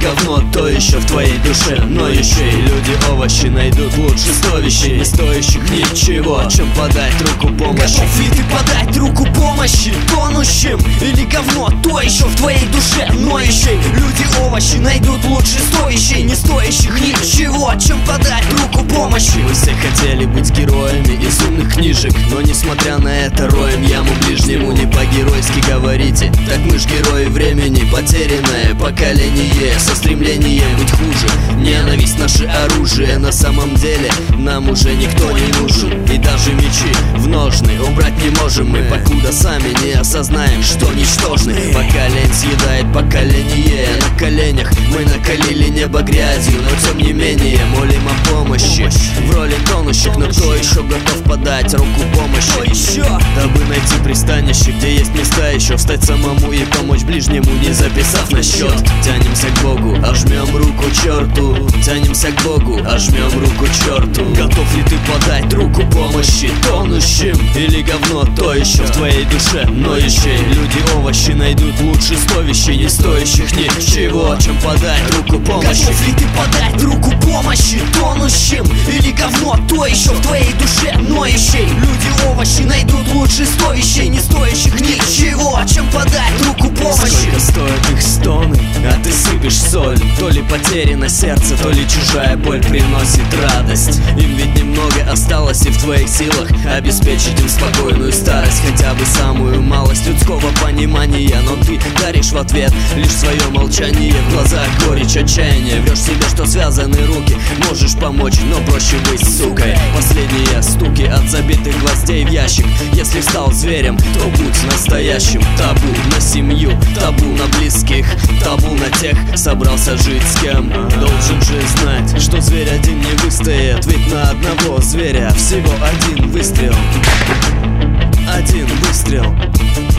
говно, то еще в твоей душе ноющей. Люди овощи найдут лучше 100 вещей, не стоящих ничего, чем подать руку помощи. Готов ли ты подать руку помощи тонущим? Или говно, то еще в твоей душе ноющей? Люди овощи найдут лучше 100 вещей, не стоящих ничего, чем подать руку помощи. Вы все хотели быть героями из умных книжек, но несмотря на это роем яму ближнему. Не по-геройски говорите, так мы ж герои времени. Потерянное поколение со стремлением быть хуже. Ненависть наше оружие, на самом деле нам уже никто не нужен. И даже мечи в ножны убрать не можем мы, покуда сами не осознаем, что ничтожны. Пока лень съедает поколение, на коленях мы накалили небо грязью, но тем не менее молим о помощи в роли тонущих. Но кто еще готов подать руку помощи? Дабы найти пристанище, где есть места еще, встать самому и помочь ближнему, не записав на счет. Тянемся к Богу, а жмем руку черту. Тянемся к Богу, а жмем руку черту. Готов ли ты подать руку помощи тонущим? Или говно, то еще в твоей душе ноющей? Люди овощи найдут лучше 100 вещей, не стоящих ничего, чем подать руку помощи. Готов ли ты подать руку помощи тонущим? Или говно, то еще в твоей душе ноющей? Люди овощи найдут лучше 100 вещей, не стоящих ничего, чем подать руку помощи. Сколько стоят их стоны, а ты сыпешь соль. То ли потеряно сердце, то ли чужая боль приносит радость. Им ведь немного осталось, и в твоих силах обеспечить им спокойную старость, хотя бы самую малость людского понимания. Но ты даришь в ответ лишь свое молчание, в глазах горечь отчаяния. Врешь себе, что связаны руки, можешь помочь, но проще быть сукой. Последние стуки от забитых гвоздей в ящик. Если стал зверем, то будь настоящим. Табу на семью, табу на близких, табу на тех, собрался жить с кем. Должен же знать, что зверь один не выстоит, ведь на одного зверя всего один выстрел. Один выстрел.